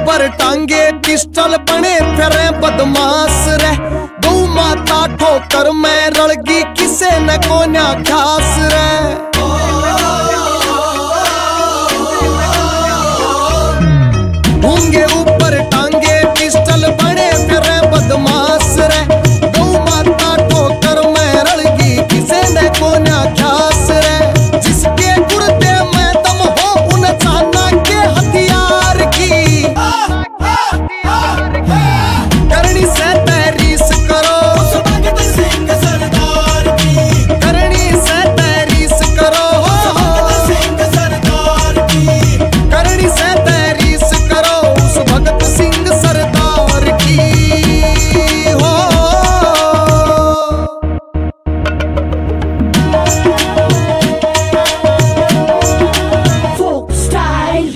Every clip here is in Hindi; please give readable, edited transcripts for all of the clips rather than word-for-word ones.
ऊपर टांगे पिस्टल बने फिरे बदमाश रे। गौ माता ठोकर में रड़गी किसे न कोन्या ख्यास रे। ढूंगे ऊपर टांगे पिस्टल बने फिरे बदमाश रे। गौ माता ठोकर में रड़गी किसे न कोन्या ख्यास रे। जिसके गुर्दे में दम हो उन जाना के हथियार की। करनी से तहरीस करो उस भगत सिंह सरदार की। करनी से तहरीस करो उस भगत सिंह सरदार की। करनी से तहरीस करो उस भगत सिंह सरदार की हो। Folk style.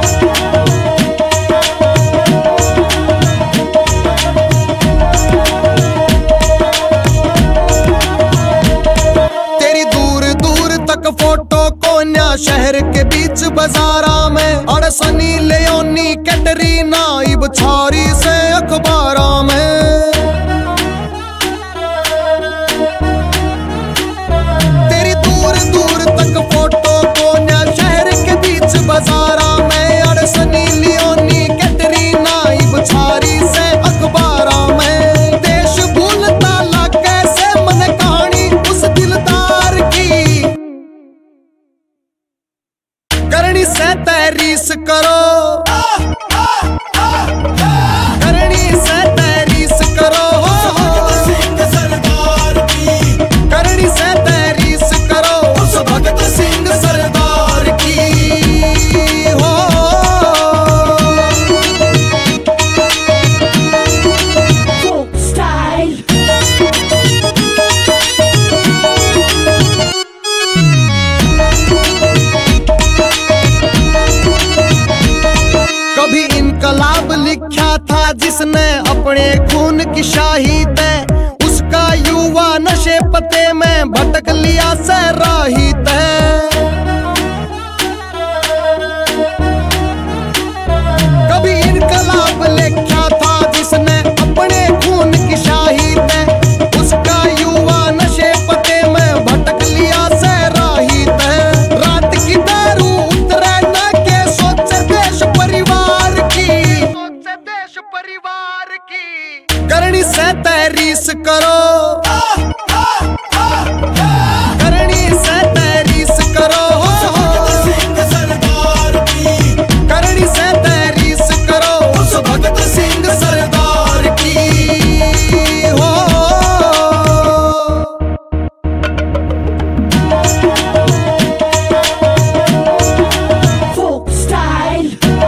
तेरी दूर दूर तक फोटो कोन्या शहर के बीच बाजारा में। और सनी लियोनी कैटरीना इब छारी से अखबारा में। तेरी दूर दूर तक फोटो कोन्या शहर के बीच बाजारा में। और सनी लियोनी कैटरीना इब छारी से अखबारा में। देश भूलता ला कैसे मन कहानी उस दिलदार की। करनी से तहरीस करो करनी से तहरीस करो भगत सिंह सरदार की। करनी से तहरीस करो उस भगत सिंह सरदार की हो। Folk style. कभी इनकलाब लिखा था जिसने अपने खून की शाही तय। उसका युवा नशे पते में भटक लिया सहराही तय। कभी इनकलाब लिखा था जिसने अपने खून की शाही तय। उसका युवा नशे पते में भटक लिया सहराही तय। रात की दारू उतरे न के सोचे देश परिवार की। करनी से तहरीस करो करनी से तहरीस करो भगत सिंह सरदार की। करनी से तहरीस करो उस भगत सिंह सरदार की हो। Folk style.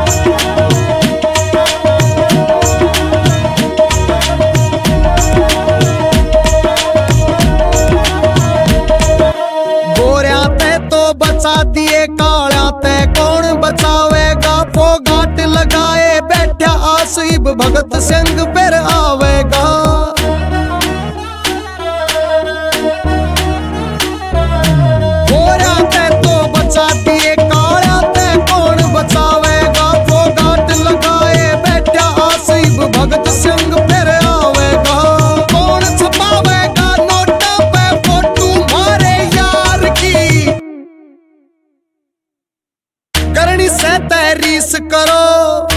गोरिया ते तो बचा दिए कालिया ते कौन बचावेगा। फोगाट लगाए बैठा आसिब भगत सिंह फिर आवेगा। गोरिया ते तो बचा दिए कालिया ते कौन बचावेगा। फोगाट लगाए बैठा आसिब भगत सिंह फिर आवेगा। कौन छपावेगा नोटा पे फोटो मारे यार की। करनी से तहरीस करो